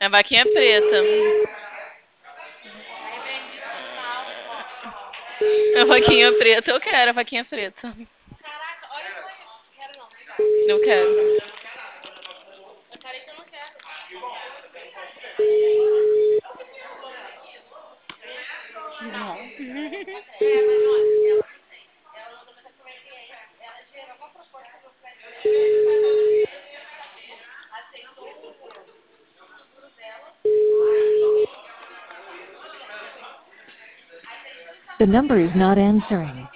A vaquinha preta. A vaquinha preta, eu quero a vaquinha preta. Eu quero. Não. The number is not answering.